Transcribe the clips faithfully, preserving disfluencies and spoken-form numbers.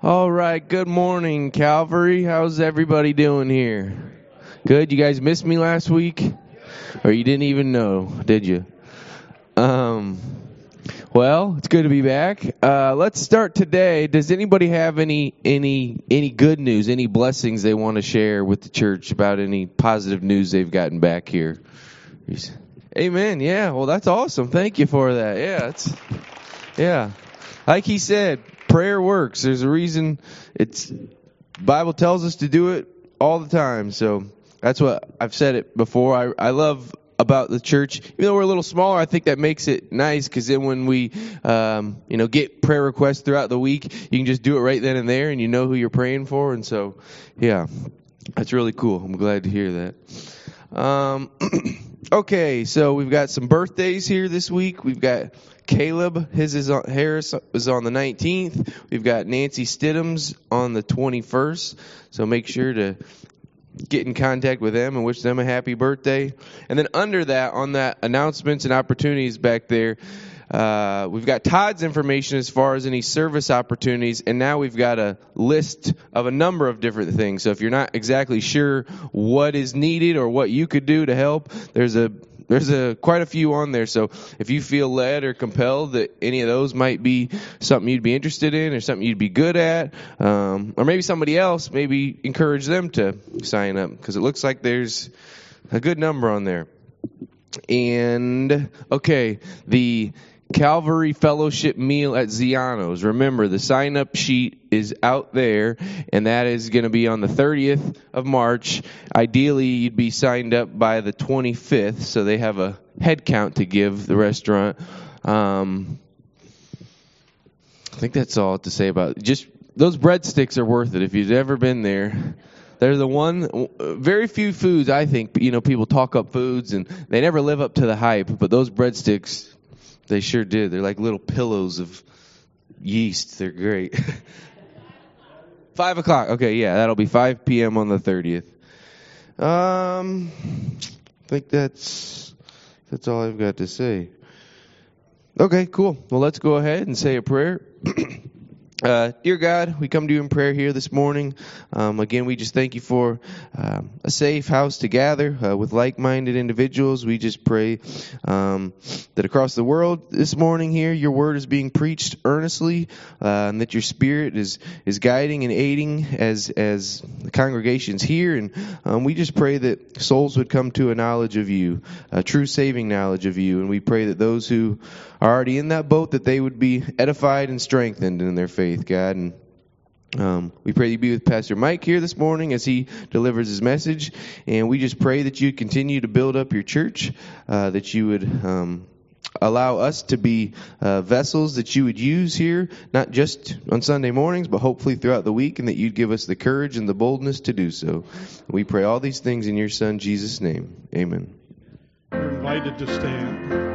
All right, good morning, Calvary. How's everybody doing here? Good? You guys missed me last week? Or you didn't even know, did you? Um, well, it's good to be back. Uh, let's start today. Does anybody have any any any good news, any blessings they want to share with the church about any positive news they've gotten back here? Amen. Yeah, well, that's awesome. Thank you for that. Yeah, it's yeah. Like he said, prayer works. There's a reason. It's Bible tells us to do it all the time. So that's what I've said it before. I I love about the church, even though we're a little smaller. I think that makes it nice because then when we um, you know get prayer requests throughout the week, you can just do it right then and there, and you know who you're praying for. And so, yeah, that's really cool. I'm glad to hear that. Um, okay, so we've got some birthdays here this week. We've got Caleb, his is on, Harris is on the nineteenth. We've got Nancy Stidham's on the twenty-first. So make sure to get in contact with them and wish them a happy birthday. And then under that, on that announcements and opportunities back there, uh, we've got Todd's information as far as any service opportunities. And now we've got a list of a number of different things. So if you're not exactly sure what is needed or what you could do to help, there's a There's a quite a few on there, so if you feel led or compelled that any of those might be something you'd be interested in or something you'd be good at, um, or maybe somebody else, maybe encourage them to sign up because it looks like there's a good number on there. And, okay, the Calvary Fellowship meal at Ziano's. Remember, the sign-up sheet is out there, and that is going to be on the thirtieth of March. Ideally, you'd be signed up by the twenty-fifth, so they have a head count to give the restaurant. Um, I think that's all to say about it. Just those breadsticks are worth it if you've ever been there. They're the one, very few foods, I think, you know, people talk up foods, and they never live up to the hype, but those breadsticks, they sure did. They're like little pillows of yeast. They're great. Five o'clock. Okay, yeah, that'll be five p.m. on the thirtieth. Um, I think that's that's all I've got to say. Okay, cool. Well, let's go ahead and say a prayer. Uh, dear God, we come to you in prayer here this morning. Um, again, we just thank you for um, a safe house to gather uh, with like-minded individuals. We just pray um, that across the world this morning here, your word is being preached earnestly, uh, and that your spirit is is guiding and aiding as as the congregation's here. And um, we just pray that souls would come to a knowledge of you, a true saving knowledge of you. And we pray that those who are already in that boat, that they would be edified and strengthened in their faith, God. And um, we pray that you be with Pastor Mike here this morning as he delivers his message. And we just pray that you continue to build up your church, uh, that you would um, allow us to be uh, vessels that you would use here, not just on Sunday mornings, but hopefully throughout the week, and that you'd give us the courage and the boldness to do so. We pray all these things in your Son, Jesus' name. Amen. You're invited to stand.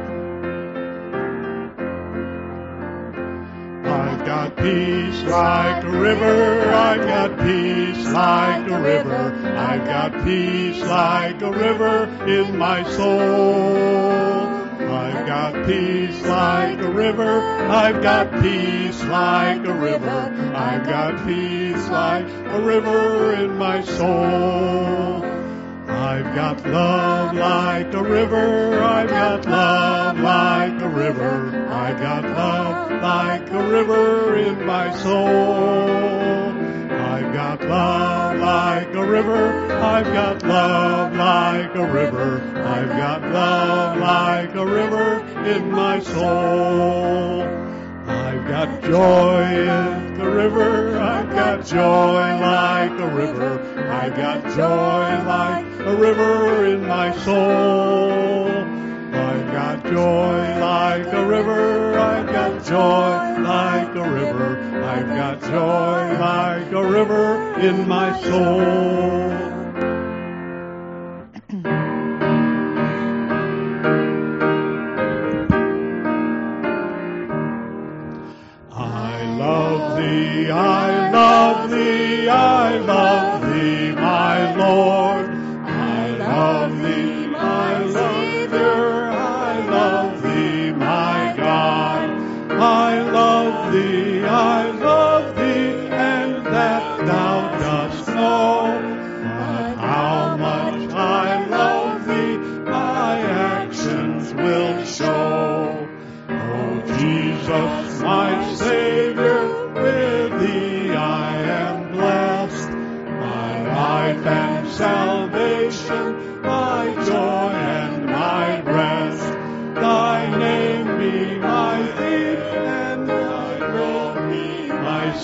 I've got peace like a river, I've got peace like a river, I've got peace like a river in my soul. I've got peace like a river, I've got peace like a river, I've got peace like a river in my soul. I've got love like a river, I've got love like a river, I've got love like a river in my soul. I've got love like a river, I've got love like a river, I've got love like a river in my soul. I've got joy in the river, I've got joy like a river, I've got joy like a river in my soul. I've got joy like a river, I've got joy like a river, I've got joy like a river in my soul. I love thee, I love thee, my Lord. I love thee, my Savior. I love thee, my God. I love thee, I love thee, and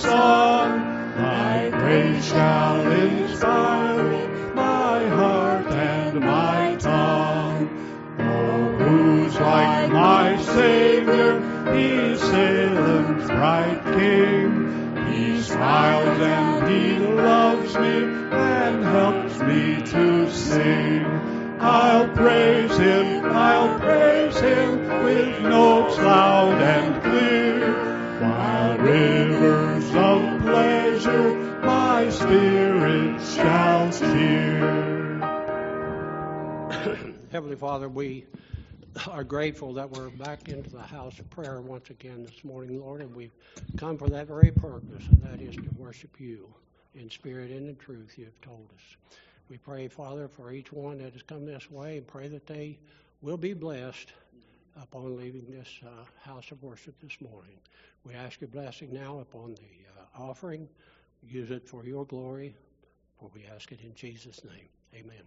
song. Thy grace shall inspire my heart and my tongue. Oh, who's like my Savior, He Salem's bright King. He smiles and He loves me and helps me to sing. I'll praise Him, I'll praise Him with notes loud and clear, while rivers of pleasure my spirit shall cheer. Heavenly Father, we are grateful that we're back into the house of prayer once again this morning, Lord, and we've come for that very purpose, and that is to worship You in spirit and in truth You have told us. We pray, Father, for each one that has come this way, and pray that they will be blessed upon leaving this uh, house of worship this morning. We ask Your blessing now upon the uh, offering. Use it for Your glory, for we ask it in Jesus' name. Amen.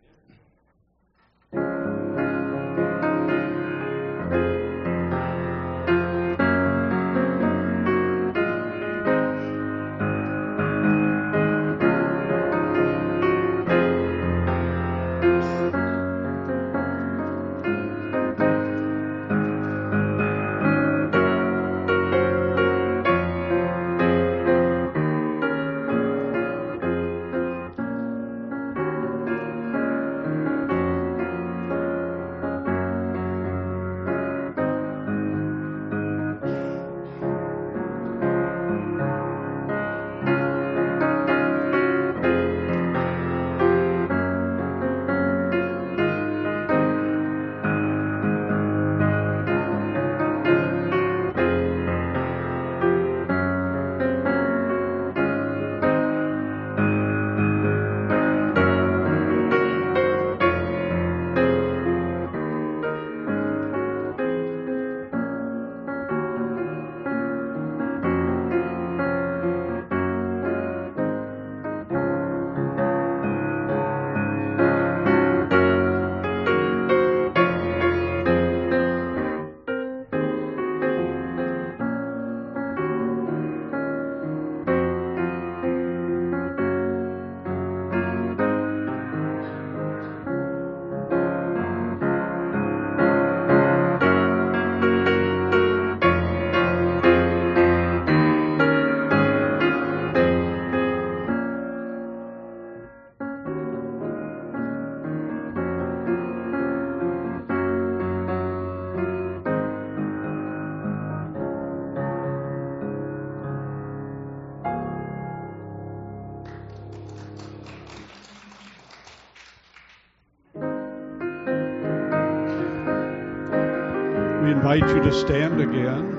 We invite you to stand again.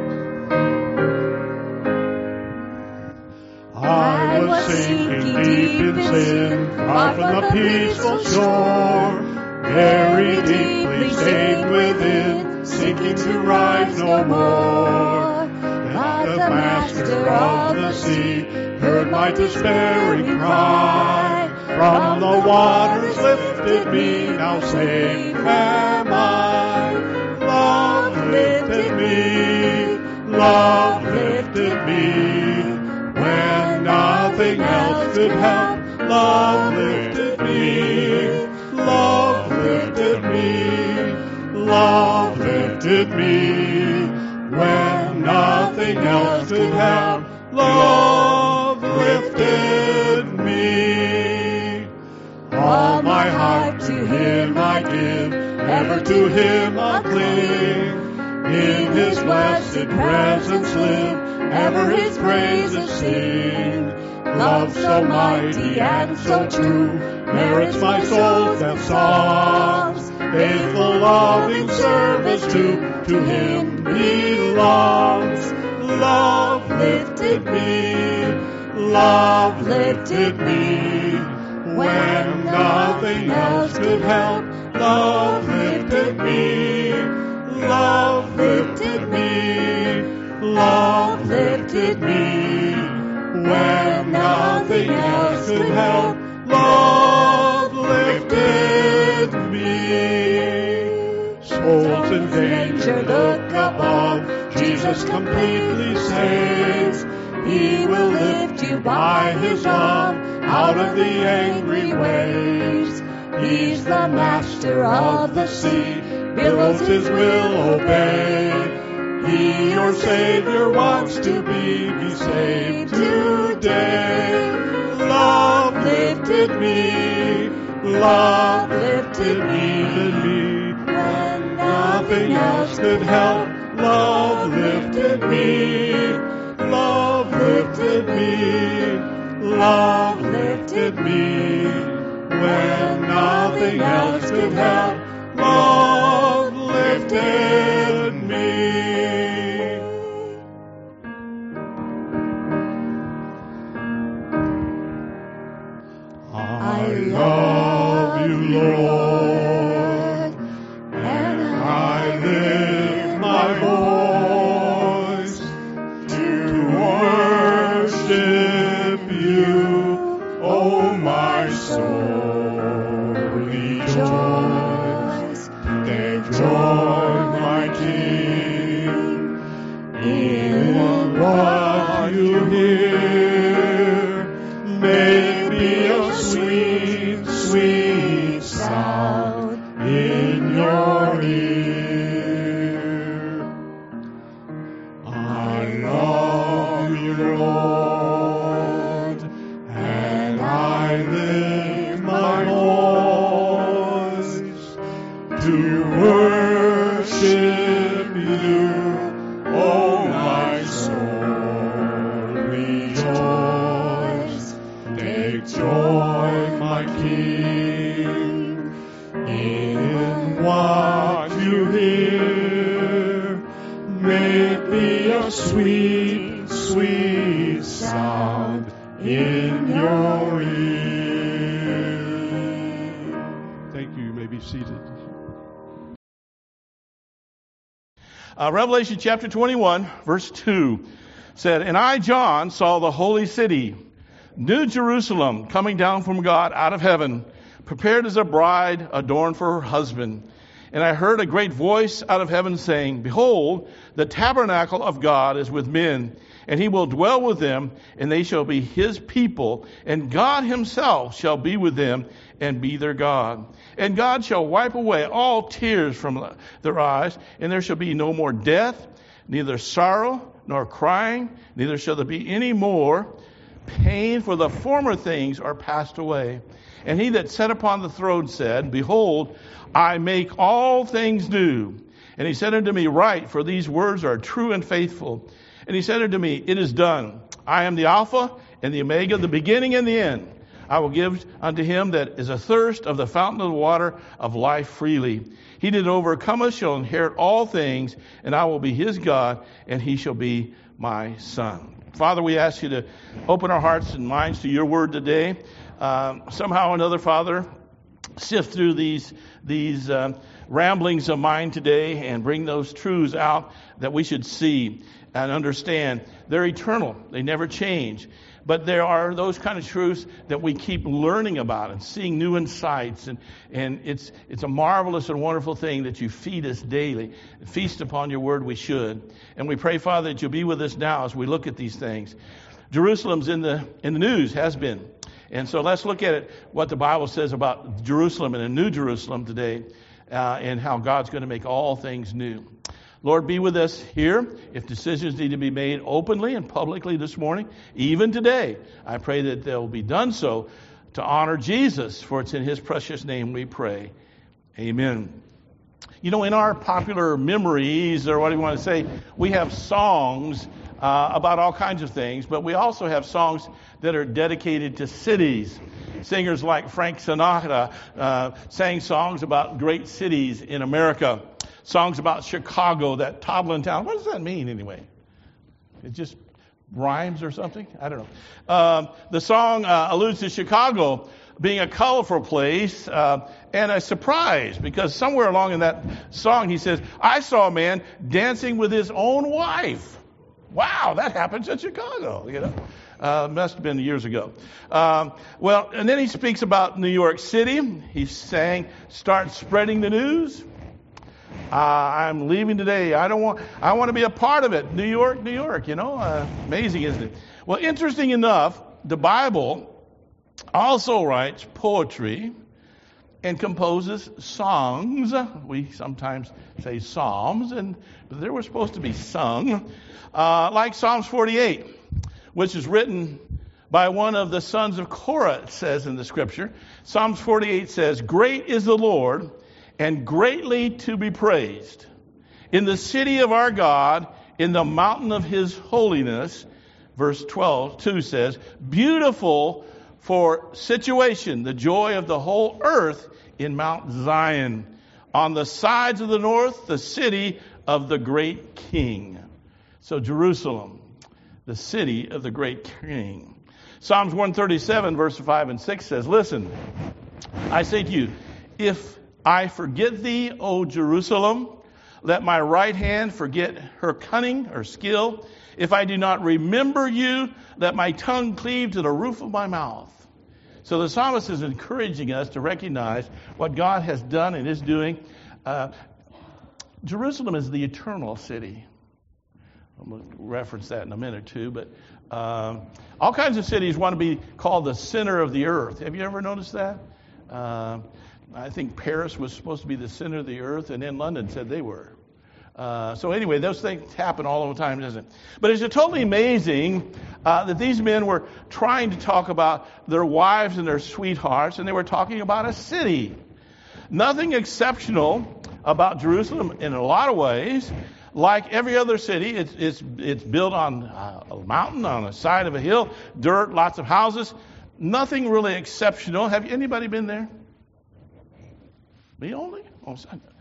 I was sinking deep in sin, far from the peaceful shore, very deeply stained within, sinking to rise no more. But the Master of the sea heard my despairing cry. From the waters lifted me, now safe am I. Love lifted me, love lifted me, when nothing else could help. Love lifted me, love lifted me, love lifted me, when nothing else could help. Love lifted me. All my heart to Him I give, ever to Him I'll cling. In His blessed presence live, ever His praises sing. Love so mighty and so true merits my soul's death sobs. Faithful loving service to, to Him belongs. Love lifted me, love lifted me, when nothing else could help. Love lifted me, love lifted me, love lifted me, when nothing else could help. Love lifted me. Souls in danger look above, Jesus completely saves. He will lift you by His love out of the angry waves. He's the master of the sea, billows His will obey. He, your Savior, wants to be, be saved today. Love lifted me, love lifted me, when nothing else could help. Love lifted me, love lifted me, love lifted me, when nothing else could help. Love lifted me. I love you, Lord, and I lift my voice to worship you, oh my soul, rejoice, take joy, my King, in what you hear, may be a sweet, sweet sound in your ear. I love you, Lord, and I lift my voice to worship you, oh my soul, rejoice, take joy, my King, in what you hear, may it be a sweet, sweet sound in your ear. Thank you. You may be seated. Uh, Revelation chapter twenty-one, verse two said, "And I, John, saw the holy city, New Jerusalem, coming down from God out of heaven, prepared as a bride adorned for her husband. And I heard a great voice out of heaven saying, Behold, the tabernacle of God is with men, and He will dwell with them, and they shall be His people, and God Himself shall be with them, and be their God. And God shall wipe away all tears from their eyes, and there shall be no more death, neither sorrow nor crying, neither shall there be any more pain, for the former things are passed away. And He that sat upon the throne said, Behold, I make all things new. And He said unto me, Write, for these words are true and faithful. And He said unto me, It is done. I am the Alpha and the Omega, the beginning and the end. I will give unto him that is athirst of the fountain of the water of life freely. He that overcometh shall inherit all things, and I will be his God, and he shall be my son. Father, we ask you to open our hearts and minds to your word today. Um, somehow or another, Father, sift through these these uh, ramblings of mine today and bring those truths out that we should see and understand. They're eternal. They never change. But there are those kind of truths that we keep learning about and seeing new insights. And, and it's it's a marvelous and wonderful thing that you feed us daily. Feast upon your word we should. And we pray, Father, that you'll be with us now as we look at these things. Jerusalem's in the in the news, has been. And so let's look at it, what the Bible says about Jerusalem and a new Jerusalem today, uh, and how God's going to make all things new. Lord, be with us here. If decisions need to be made openly and publicly this morning, even today, I pray that they'll be done so to honor Jesus, for it's in his precious name we pray. Amen. You know, in our popular memories, or what do you want to say, we have songs uh, about all kinds of things, but we also have songs that are dedicated to cities. Singers like Frank Sinatra uh, sang songs about great cities in America. Songs about Chicago, that toddling town. What does that mean anyway? It just rhymes or something? I don't know. Um, the song uh, alludes to Chicago being a colorful place uh, and a surprise, because somewhere along in that song he says, I saw a man dancing with his own wife. Wow, that happens in Chicago, you know. Uh, must have been years ago. Um, well, and then he speaks about New York City. He's saying, start spreading the news. Uh, I'm leaving today. I don't want. I want to be a part of it. New York, New York. You know, uh, amazing, isn't it? Well, interesting enough, the Bible also writes poetry and composes songs. We sometimes say psalms, and but they were supposed to be sung, uh, like Psalms forty-eight, which is written by one of the sons of Korah. It says in the Scripture, Psalms forty-eight says, "Great is the Lord, and greatly to be praised in the city of our God, in the mountain of His holiness." Verse twelve, two says, "Beautiful for situation, the joy of the whole earth in Mount Zion, on the sides of the north, the city of the great King." So Jerusalem, the city of the great King. Psalms one thirty-seven, verse five and six says, "Listen, I say to you, if I forget thee, O Jerusalem, let my right hand forget her cunning or skill. If I do not remember you, let my tongue cleave to the roof of my mouth." So the psalmist is encouraging us to recognize what God has done and is doing. Uh, Jerusalem is the eternal city. I'm going to reference that in a minute or two, but uh, all kinds of cities want to be called the center of the earth. Have you ever noticed that? Uh, I think Paris was supposed to be the center of the earth, and then London said they were. Uh, so anyway, those things happen all the time, doesn't it? But it's totally amazing uh, that these men were trying to talk about their wives and their sweethearts, and they were talking about a city. Nothing exceptional about Jerusalem in a lot of ways. Like every other city, it's it's, it's built on a mountain, on the side of a hill, dirt, lots of houses. Nothing really exceptional. Have anybody been there? Me only? Oh,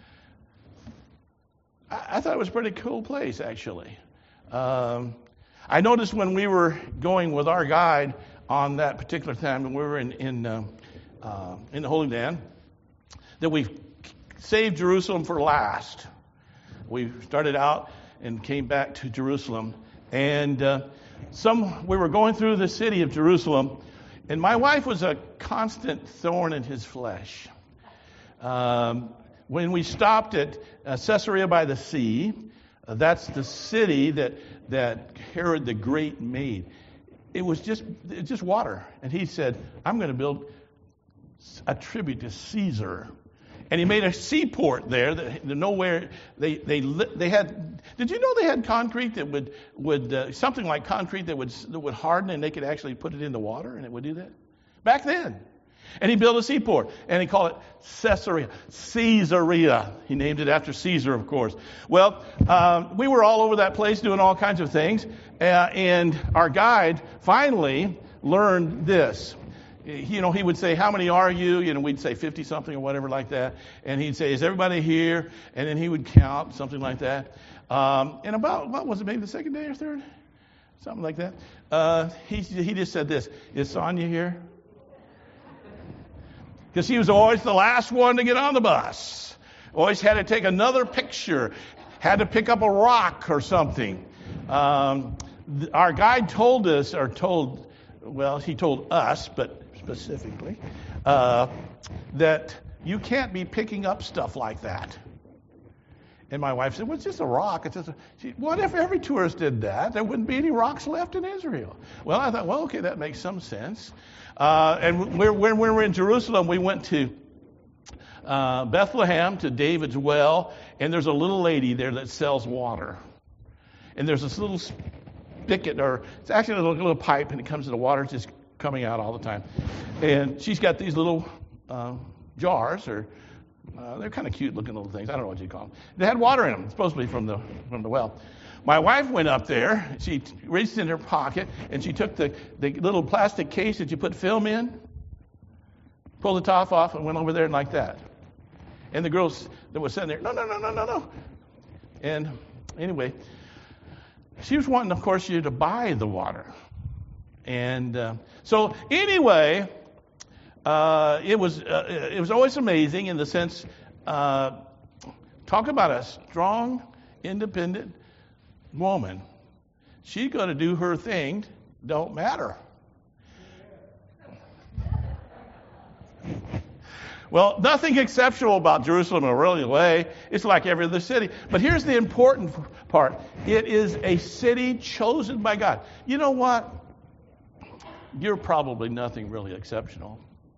I thought it was a pretty cool place, actually. Um, I noticed when we were going with our guide on that particular time, when we were in in, uh, uh, in the Holy Land, that we saved Jerusalem for last. We started out and came back to Jerusalem, and uh, some we were going through the city of Jerusalem, and my wife was a constant thorn in his flesh. Um, When we stopped at uh, Caesarea by the Sea, uh, that's the city that that Herod the Great made. It was just it just water, and he said, "I'm going to build a tribute to Caesar," and he made a seaport there. That nowhere they they they had. Did you know they had concrete that would would uh, something like concrete that would that would harden, and they could actually put it in the water, and it would do that back then. And he built a seaport, and he called it Caesarea. Caesarea. He named it after Caesar, of course. Well, um, we were all over that place doing all kinds of things, uh, and our guide finally learned this. You know, he would say, "How many are you?" You know, we'd say fifty-something or whatever like that. And he'd say, "Is everybody here?" And then he would count, something like that. Um, and about, what was it, maybe the second day or third? Something like that. Uh, he, he just said this, "Is Sonia here?" Because he was always the last one to get on the bus. Always had to take another picture. Had to pick up a rock or something. Um, th- our guide told us, or told, well, he told us, but specifically, uh, that you can't be picking up stuff like that. And my wife said, "Well, it's just a rock." It's just a, she, what if every tourist did that? There wouldn't be any rocks left in Israel. Well, I thought, well, okay, that makes some sense. Uh, and we're, when we were in Jerusalem, we went to uh, Bethlehem, to David's well, and there's a little lady there that sells water. And there's this little spigot, or it's actually a little, little pipe, and it comes to the water, just coming out all the time. And she's got these little uh, jars, or uh, they're kind of cute looking little things. I don't know what you call them. They had water in them, supposedly from the from the well. My wife went up there, she reached in her pocket, and she took the, the little plastic case that you put film in, pulled the top off, and went over there and like that. And the girls that was sitting there, no, no, no, no, no, no. And anyway, she was wanting, of course, you to buy the water. And uh, so anyway, uh, it was uh, it was always amazing in the sense, uh, talk about a strong, independent woman. She's going to do her thing, don't matter. Well, nothing exceptional about Jerusalem in a real way. It's like every other city. But here's the important part. It is a city chosen by God. You know what? You're probably nothing really exceptional.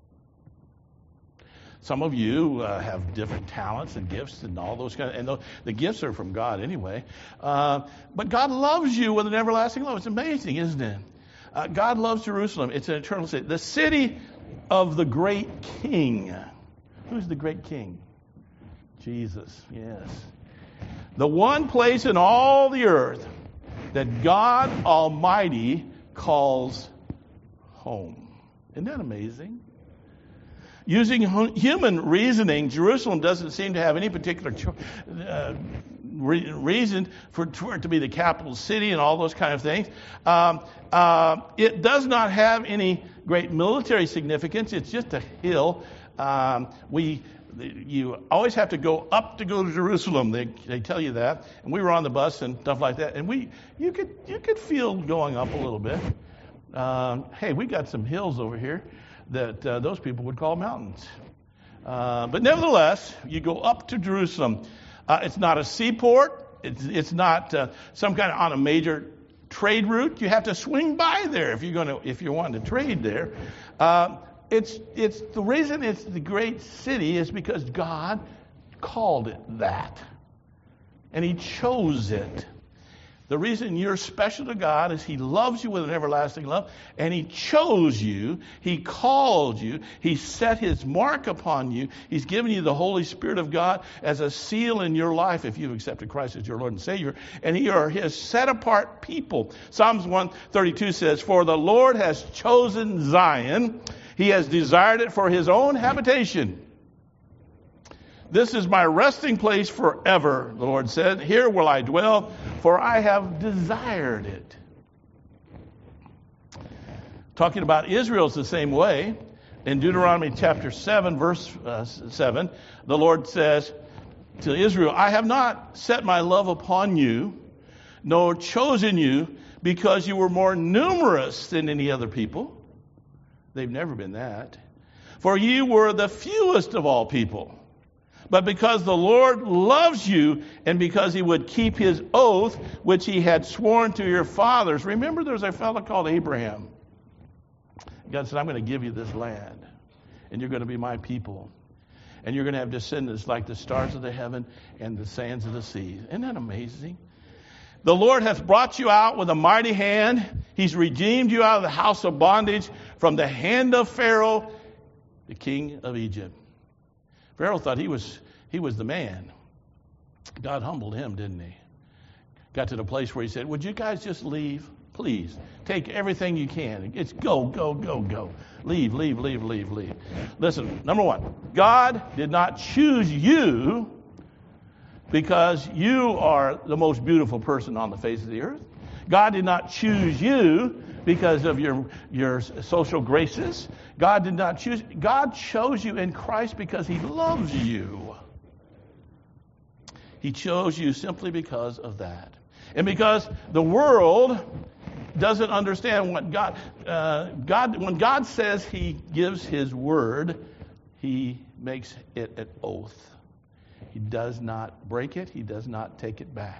Some of you uh, have different talents and gifts and all those kind of, and the, the gifts are from God anyway. Uh, but God loves you with an everlasting love. It's amazing, isn't it? Uh, God loves Jerusalem. It's an eternal city. The city of the great king. Who's the great king? Jesus, yes. The one place in all the earth that God Almighty calls home. Isn't that amazing? Using human reasoning, Jerusalem doesn't seem to have any particular cho- uh, re- reason for, for it to be the capital city and all those kind of things. Um, uh, it does not have any great military significance. It's just a hill. Um, we, you always have to go up to go to Jerusalem. They they tell you that. And we were on the bus and stuff like that. And we you could you could feel going up a little bit. Um, hey, we got some hills over here that uh, those people would call mountains. Uh, but nevertheless, you go up to Jerusalem. Uh, it's not a seaport. It's, it's not uh, some kind of on a major trade route. You have to swing by there if you're going to if you're wanting to trade there. Uh, it's it's the reason it's the great city is because God called it that, and He chose it. The reason you're special to God is He loves you with an everlasting love, and He chose you, He called you, He set His mark upon you, He's given you the Holy Spirit of God as a seal in your life if you've accepted Christ as your Lord and Savior, and you are His set-apart people. Psalms one thirty-two says, "For the Lord has chosen Zion, He has desired it for His own habitation. This is my resting place forever," the Lord said. "Here will I dwell, for I have desired it." Talking about Israel is the same way. In Deuteronomy chapter seven, verse uh, seven, the Lord says to Israel, "I have not set my love upon you, nor chosen you, because you were more numerous than any other people." They've never been that. "For you were the fewest of all people. But because the Lord loves you, and because He would keep His oath, which He had sworn to your fathers." Remember, there's a fellow called Abraham. God said, "I'm going to give you this land, and you're going to be my people. And you're going to have descendants like the stars of the heaven and the sands of the sea." Isn't that amazing? "The Lord hath brought you out with a mighty hand. He's redeemed you out of the house of bondage, from the hand of Pharaoh, the king of Egypt." Pharaoh thought he was he was the man. God humbled him, didn't He? Got to the place where He said, "Would you guys just leave? Please. Take everything you can. It's go, go, go, go. Leave, leave, leave, leave, leave." Listen, number one, God did not choose you because you are the most beautiful person on the face of the earth. God did not choose you because of your your social graces. God did not choose. God chose you in Christ because He loves you. He chose you simply because of that. And because the world doesn't understand what God, uh, God, when God says He gives His word, He makes it an oath. He does not break it. He does not take it back.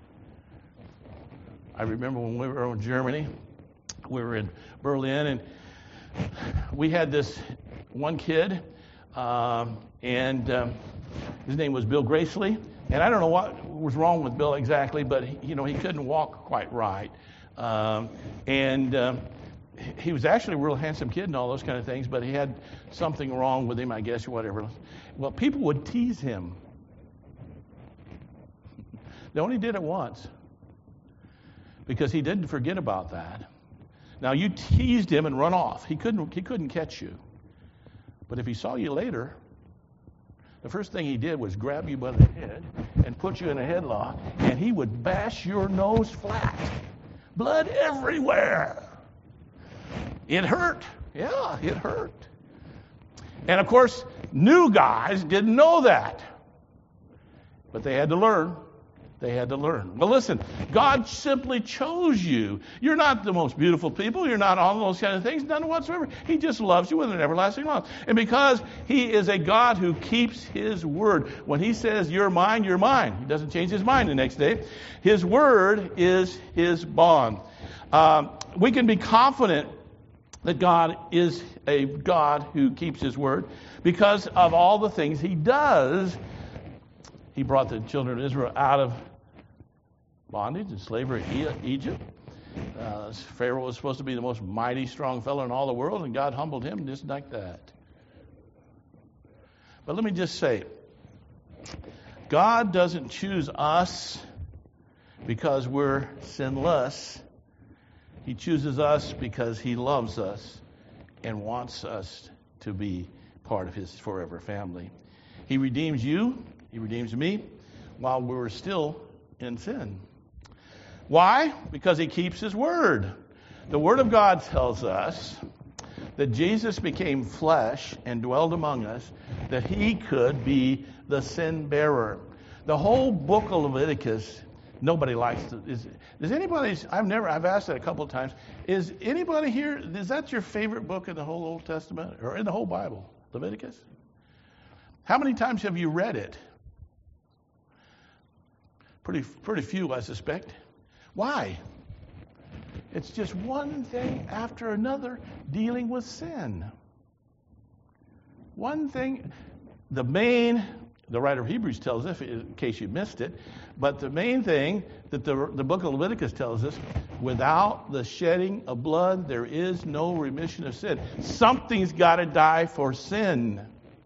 I remember when we were in Germany, we were in Berlin, and we had this one kid, um, and um, his name was Bill Gracely. And I don't know what was wrong with Bill exactly, but he, you know, he couldn't walk quite right. Um, and um, he was actually a real handsome kid and all those kind of things, but he had something wrong with him, I guess, or whatever. Well, people would tease him. They only did it once, because he didn't forget about that. Now, you teased him and run off. He couldn't, he couldn't catch you. But if he saw you later, the first thing he did was grab you by the head and put you in a headlock, and he would bash your nose flat. Blood everywhere. It hurt. Yeah, it hurt. And of course, new guys didn't know that. But they had to learn. They had to learn. Well, listen, God simply chose you. You're not the most beautiful people. You're not all those kind of things, none whatsoever. He just loves you with an everlasting love. And because He is a God who keeps His word, when He says, you're mine, you're mine. He doesn't change His mind the next day. His word is His bond. Um, we can be confident that God is a God who keeps His word because of all the things He does. He brought the children of Israel out of bondage and slavery in Egypt. Uh, Pharaoh was supposed to be the most mighty, strong fellow in all the world, and God humbled him just like that. But let me just say, God doesn't choose us because we're sinless. He chooses us because He loves us and wants us to be part of His forever family. He redeems you. He redeems me while we were still in sin. Why? Because He keeps His word. The Word of God tells us that Jesus became flesh and dwelled among us, that He could be the sin bearer. The whole book of Leviticus, nobody likes to. Is, is anybody? I've never. I've asked that a couple of times. Is anybody here? Is that your favorite book in the whole Old Testament or in the whole Bible? Leviticus. How many times have you read it? Pretty, pretty few, I suspect. Why? It's just one thing after another dealing with sin. One thing, the main, the writer of Hebrews tells us, in case you missed it, but the main thing that the, the book of Leviticus tells us, without the shedding of blood, there is no remission of sin. Something's got to die for sin.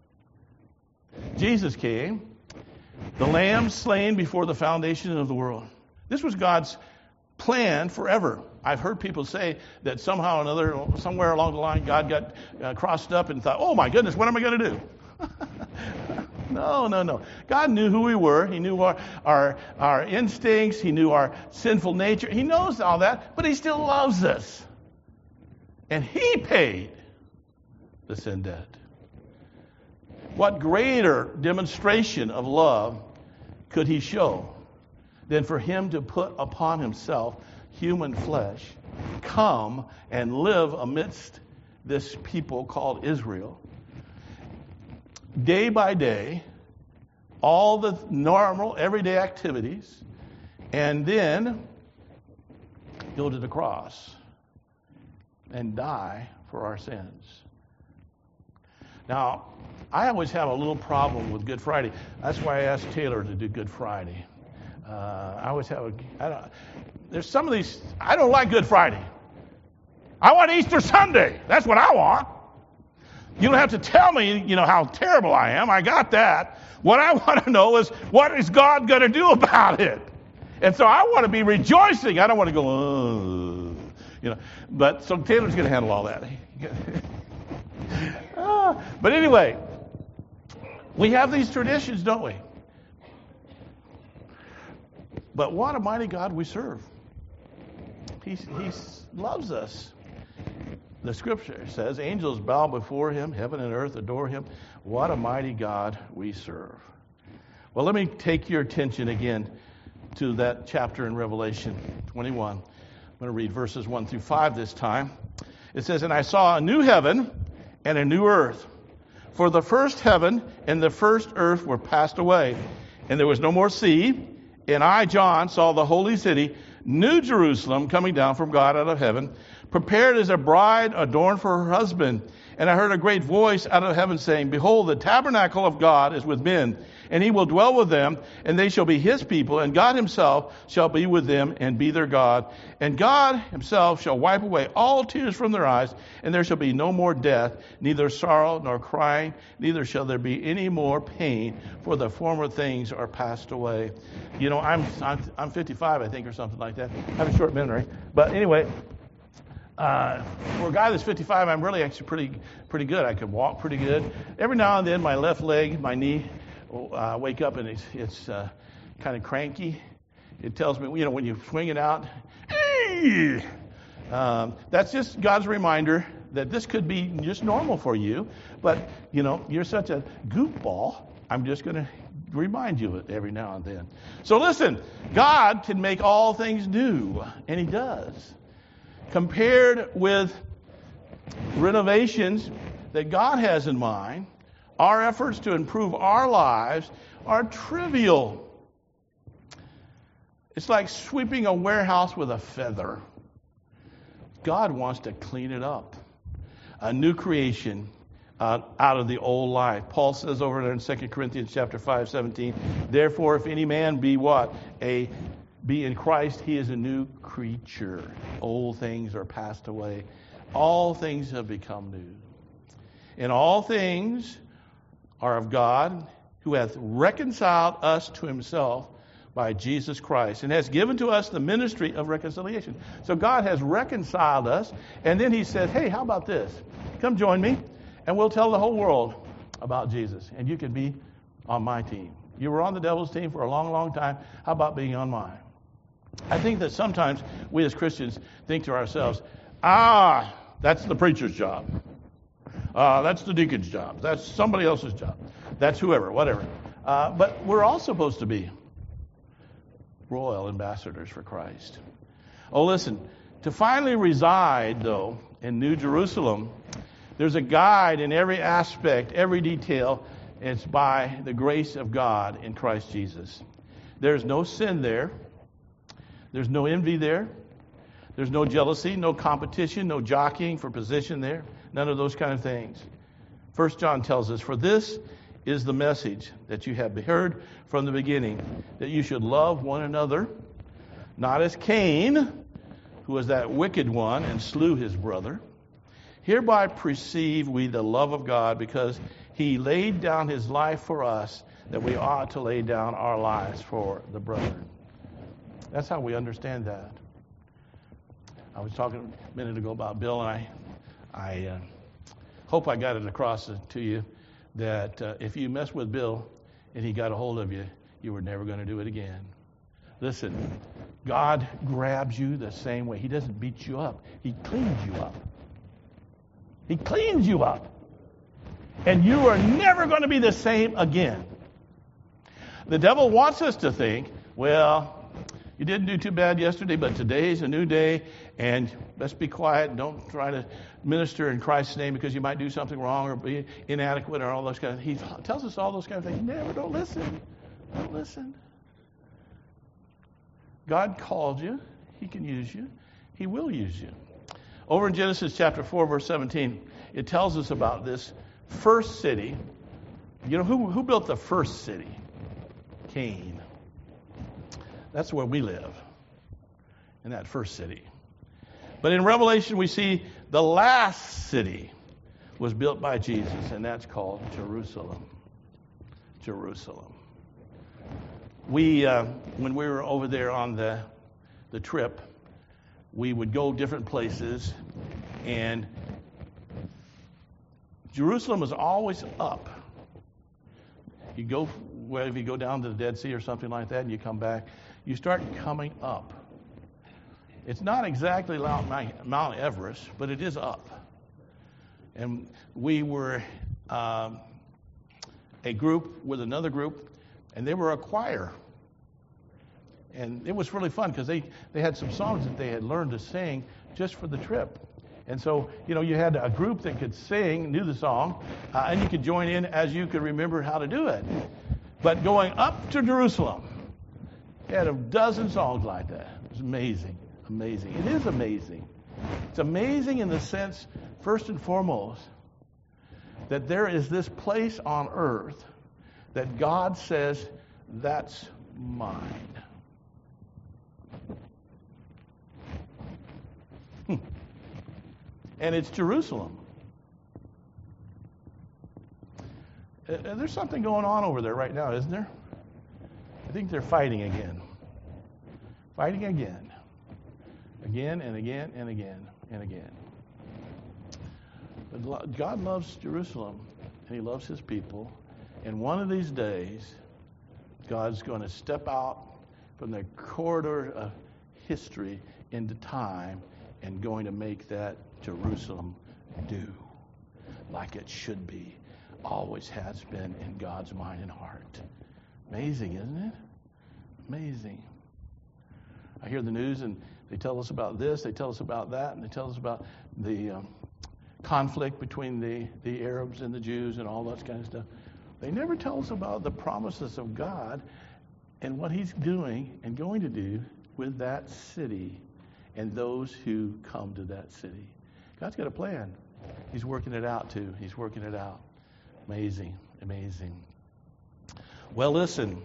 Jesus came, the lamb slain before the foundation of the world. This was God's plan forever. I've heard people say that somehow or another, somewhere along the line, God got uh, crossed up and thought, oh my goodness, what am I going to do? No, no, no. God knew who we were. He knew our, our, our instincts. He knew our sinful nature. He knows all that, but He still loves us. And He paid the sin debt. What greater demonstration of love could He show than for Him to put upon Himself human flesh, come and live amidst this people called Israel, day by day, all the normal, everyday activities, and then go to the cross and die for our sins. Now, I always have a little problem with Good Friday. That's why I asked Taylor to do Good Friday. Uh, I always have a. I don't, there's some of these. I don't like Good Friday. I want Easter Sunday. That's what I want. You don't have to tell me, you know, how terrible I am. I got that. What I want to know is, what is God going to do about it? And so I want to be rejoicing. I don't want to go, oh, you know. But so Taylor's going to handle all that. uh, but anyway, we have these traditions, don't we? But what a mighty God we serve. He, he loves us. The scripture says, angels bow before Him, heaven and earth adore Him. What a mighty God we serve. Well, let me take your attention again to that chapter in Revelation twenty-one. I'm going to read verses one through five this time. It says, and I saw a new heaven and a new earth. For the first heaven and the first earth were passed away, and there was no more sea. And I, John, saw the holy city, New Jerusalem, coming down from God out of heaven, prepared as a bride adorned for her husband. And I heard a great voice out of heaven saying, behold, the tabernacle of God is with men, and He will dwell with them, and they shall be His people, and God Himself shall be with them and be their God. And God Himself shall wipe away all tears from their eyes, and there shall be no more death, neither sorrow nor crying, neither shall there be any more pain, for the former things are passed away. You know, I'm I'm, I'm fifty-five, I think, or something like that. I have a short memory. But anyway, Uh, for a guy that's fifty-five, I'm really actually pretty pretty good. I can walk pretty good. Every now and then, my left leg, my knee, uh, wake up and it's it's uh, kind of cranky. It tells me, you know, when you swing it out. Um, that's just God's reminder that this could be just normal for you, but, you know, you're such a goofball, I'm just going to remind you of it every now and then. So listen, God can make all things new, and He does. Compared with renovations that God has in mind, our efforts to improve our lives are trivial. It's like sweeping a warehouse with a feather. God wants to clean it up. A new creation uh, out of the old life. Paul says over there in Second Corinthians chapter five, seventeen, therefore if any man be what? A be in Christ, he is a new creature. Old things are passed away. All things have become new. And all things are of God, who hath reconciled us to himself by Jesus Christ, and has given to us the ministry of reconciliation. So God has reconciled us, and then he said, hey, how about this? Come join me, and we'll tell the whole world about Jesus, and you can be on my team. You were on the devil's team for a long, long time. How about being on mine? I think that sometimes we as Christians think to ourselves, ah, that's the preacher's job. Uh, that's the deacon's job. That's somebody else's job. That's whoever, whatever. Uh, but we're all supposed to be royal ambassadors for Christ. Oh, listen, to finally reside, though, in New Jerusalem, there's a guide in every aspect, every detail. It's by the grace of God in Christ Jesus. There's no sin there. There's no envy there. There's no jealousy, no competition, no jockeying for position there. None of those kind of things. First John tells us, for this is the message that you have heard from the beginning, that you should love one another, not as Cain, who was that wicked one and slew his brother. Hereby perceive we the love of God, because he laid down his life for us, that we ought to lay down our lives for the brethren. That's how we understand that. I was talking a minute ago about Bill, and I, I uh, hope I got it across to you that uh, if you mess with Bill and he got a hold of you, you were never going to do it again. Listen, God grabs you the same way. He doesn't beat you up. He cleans you up. He cleans you up. And you are never going to be the same again. The devil wants us to think, well, you didn't do too bad yesterday, but today's a new day, and let's be quiet. Don't try to minister in Christ's name because you might do something wrong or be inadequate or all those kind of things. He tells us all those kind of things. Never, don't listen. Don't listen. God called you. He can use you. He will use you. Over in Genesis chapter four, verse seventeen, it tells us about this first city. You know, who, who built the first city? Cain. That's where we live, in that first city. But in Revelation, we see the last city was built by Jesus, and that's called Jerusalem. Jerusalem. We, uh, when we were over there on the the trip, we would go different places, and Jerusalem was always up. You go, well, if you go down to the Dead Sea or something like that, and you come back, you start coming up. It's not exactly Mount Everest, but it is up. And we were um, a group with another group, and they were a choir. And it was really fun because they, they had some songs that they had learned to sing just for the trip. And so, you know, you had a group that could sing, knew the song, uh, and you could join in as you could remember how to do it. But going up to Jerusalem, they had a dozen songs like that. It was amazing, amazing. It is amazing. It's amazing in the sense, first and foremost, that there is this place on earth that God says, that's mine. Hmm. And it's Jerusalem. Uh, there's something going on over there right now, isn't there? I think they're fighting again. Fighting again. Again and again and again and again. But God loves Jerusalem, and He loves His people. And one of these days, God's going to step out from the corridor of history into time and going to make that Jerusalem do, like it should be, always has been in God's mind and heart. Amazing, isn't it? Amazing. I hear the news and they tell us about this, they tell us about that, and they tell us about the um, conflict between the, the Arabs and the Jews and all that kind of stuff. They never tell us about the promises of God and what he's doing and going to do with that city and those who come to that city. God's got a plan. He's working it out too. He's working it out. Amazing, amazing. Well, listen.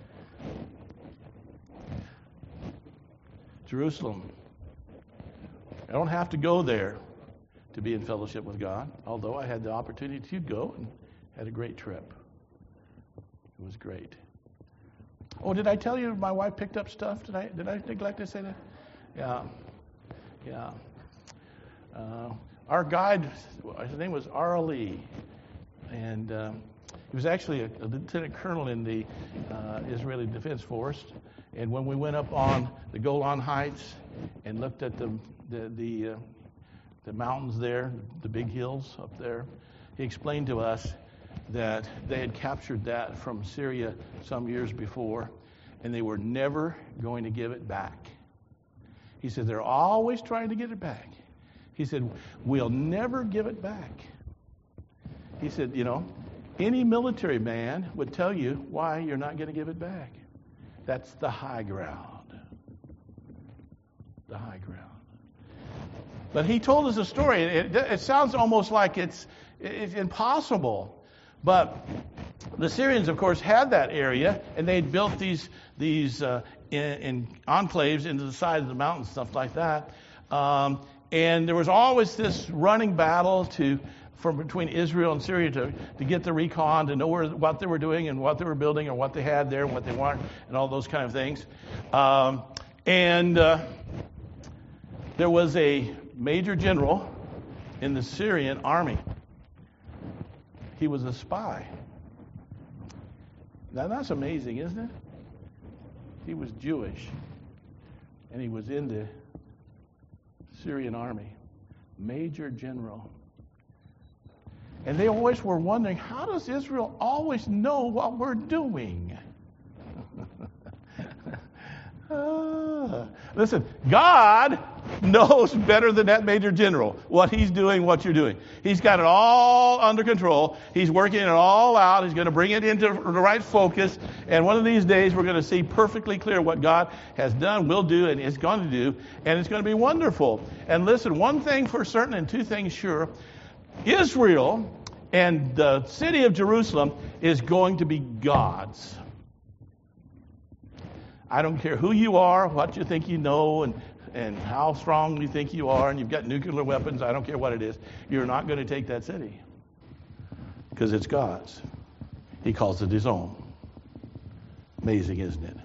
Jerusalem. I don't have to go there to be in fellowship with God, although I had the opportunity to go and had a great trip. It was great. Oh, did I tell you my wife picked up stuff? Did I did I neglect to say that? Yeah. Yeah. Uh, our guide, his name was Arlie, and um, he was actually a, a lieutenant colonel in the uh, Israeli Defense Force. And when we went up on the Golan Heights and looked at the the the, uh, the mountains there, the big hills up there, he explained to us that they had captured that from Syria some years before, and they were never going to give it back. He said, they're always trying to get it back. He said, we'll never give it back. He said, you know, any military man would tell you why you're not going to give it back. That's the high ground. The high ground. But he told us a story. It, it sounds almost like it's, it's impossible. But the Syrians, of course, had that area, and they had built these these uh, in, in enclaves into the side of the mountains, stuff like that. Um, and there was always this running battle to from between Israel and Syria to, to get the recon, to know where, what they were doing and what they were building or what they had there and what they wanted and all those kind of things. Um, and uh, there was a major general in the Syrian army. He was a spy. Now that's amazing, isn't it? He was Jewish, and he was in the Syrian army. Major general. And they always were wondering, how does Israel always know what we're doing? uh, listen, God knows better than that major general what he's doing, what you're doing. He's got it all under control. He's working it all out. He's going to bring it into the right focus. And one of these days, we're going to see perfectly clear what God has done, will do, and is going to do. And it's going to be wonderful. And listen, one thing for certain and two things sure. Israel and the city of Jerusalem is going to be God's. I don't care who you are, what you think you know, and, and how strong you think you are, and you've got nuclear weapons, I don't care what it is. You're not going to take that city because it's God's. He calls it his own. Amazing, isn't it?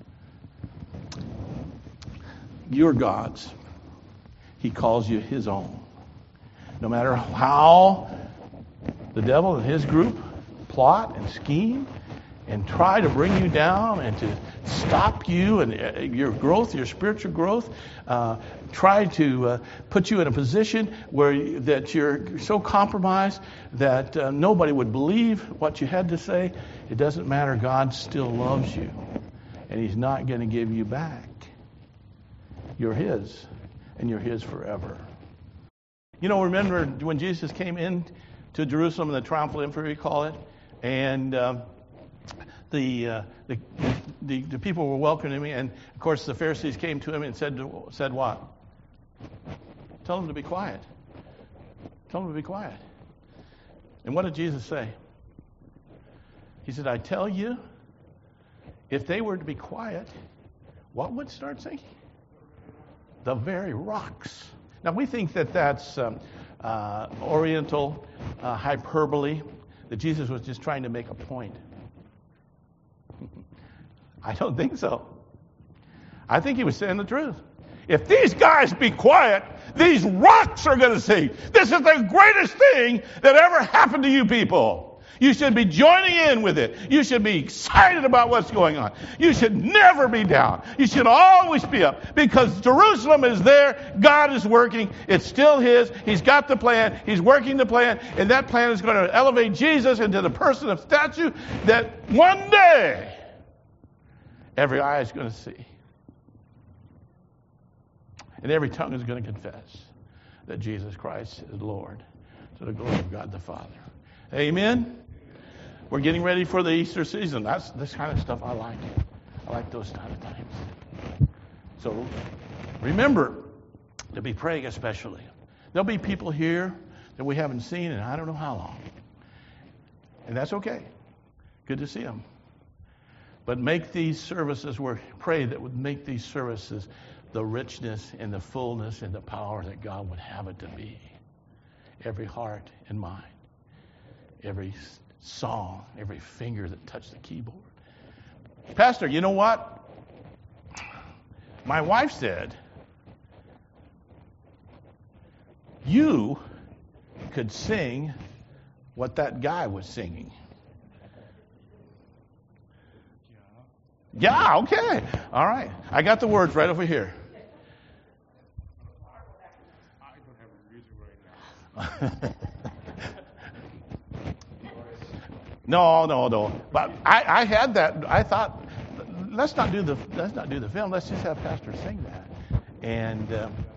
You're God's. He calls you his own. No matter how the devil and his group plot and scheme and try to bring you down and to stop you and your growth, your spiritual growth, uh, try to uh, put you in a position where that you're so compromised that uh, nobody would believe what you had to say. It doesn't matter. God still loves you, and he's not going to give you back. You're his, and you're his forever. You know, remember when Jesus came in to Jerusalem in the triumphal entry, we call it, and uh, the, uh, the the the people were welcoming him, and of course the Pharisees came to him and said said what? Tell them to be quiet. Tell them to be quiet. And what did Jesus say? He said, "I tell you, if they were to be quiet, what would start singing? The very rocks." Now, we think that that's um, uh, Oriental uh, hyperbole, that Jesus was just trying to make a point. I don't think so. I think he was saying the truth. If these guys be quiet, these rocks are going to sing. This is the greatest thing that ever happened to you people. You should be joining in with it. You should be excited about what's going on. You should never be down. You should always be up because Jerusalem is there. God is working. It's still His. He's got the plan. He's working the plan. And that plan is going to elevate Jesus into the person of statue that one day every eye is going to see. And every tongue is going to confess that Jesus Christ is Lord to the glory of God the Father. Amen? We're getting ready for the Easter season. That's this kind of stuff I like. I like those kind of times. So remember to be praying especially. There'll be people here that we haven't seen in I don't know how long. And that's okay. Good to see them. But make these services, we pray that would make these services the richness and the fullness and the power that God would have it to be. Every heart and mind. Every song, every finger that touched the keyboard. Pastor, you know what? My wife said, you could sing what that guy was singing. Yeah, okay. All right. I got the words right over here. I don't have music right now. No, no, no. But I, I had that. I thought, let's not do the let's not do the film. Let's just have Pastor sing that. And um,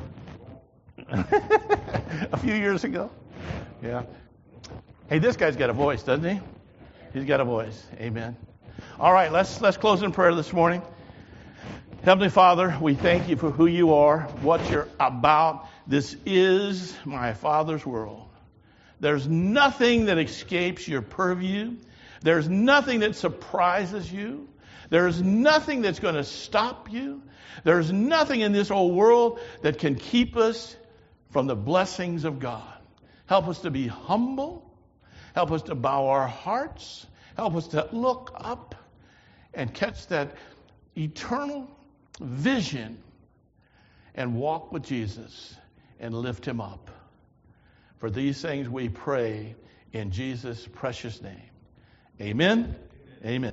a few years ago, yeah. Hey, this guy's got a voice, doesn't he? He's got a voice. Amen. All right, let's let's close in prayer this morning. Heavenly Father, we thank you for who you are, what you're about. This is my Father's world. There's nothing that escapes your purview. There's nothing that surprises you. There's nothing that's going to stop you. There's nothing in this old world that can keep us from the blessings of God. Help us to be humble. Help us to bow our hearts. Help us to look up and catch that eternal vision and walk with Jesus and lift him up. For these things we pray in Jesus' precious name. Amen. Amen.